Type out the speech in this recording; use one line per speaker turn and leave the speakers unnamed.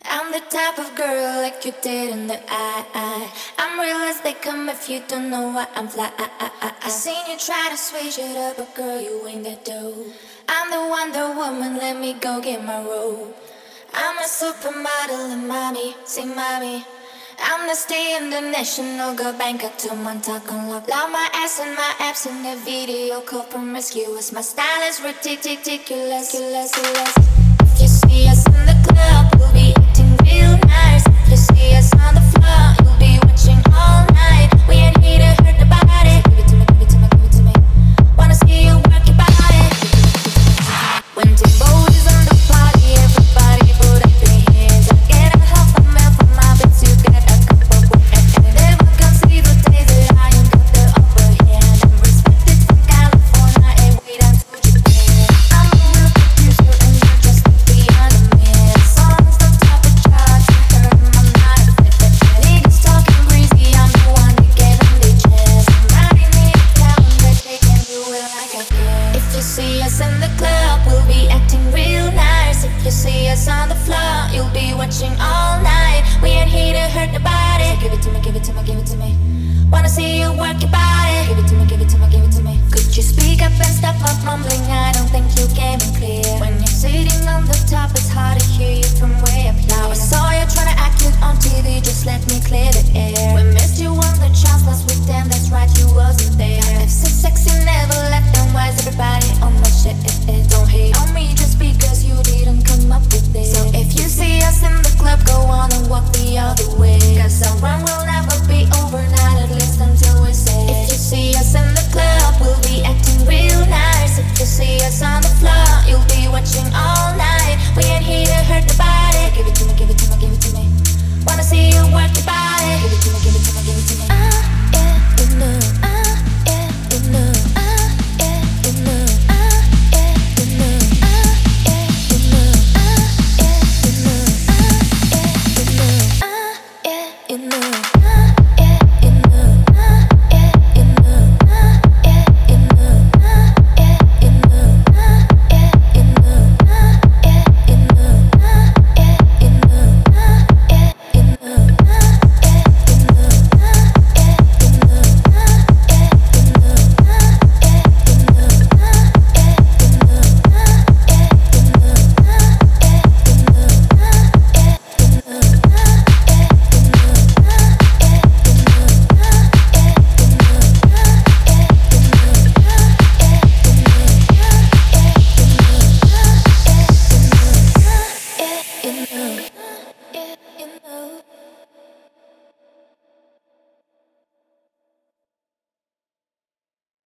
I'm the type of girl like you did in the eye. I'm real as they come if you don't know why I'm fly. I seen you try to switch it up, but girl, you ain't that dope. I'm the Wonder Woman, let me go get my robe. I'm a supermodel and mommy, say mommy. I'm the stay international girl, Bangkok to Montauk unlock. Love my ass and my abs in the video call promiscuous. My style is ridiculous. If you see us in the club, we'll be acting real nice. If you see us on the floor, you'll be watching all night. We ain't here to hurt nobody. Give it to me, give it to me, give it to me. Wanna see you work your body. When Timbo is on the party, everybody put up their hands. I get a half a mil for my bits, you get a couple grand. And never can see the days that I ain't got the upper hand. I'm respected from California and way down to Japan. I'm a real producer and you're just the other man. Songs on top of charts, you heard 'em, I'm not a fit. Niggas talking greasy, I'm the one that gave them the chance. Somebody need to tell them that they can do it like I can. If you see us in the club, we'll be acting real nice. If you see us on the floor, you'll be watching all night. We ain't here to hurt nobody. So give it to me, give it to me, give it to me. Wanna see you work your body. Give it to me, give it to me, give it to me. Could you speak up and stop up mumbling? I don't think you came in clear. When you're sitting on the top, it's hard to hear you from way up here. Now I saw you trying to act cute on TV, just let me clear the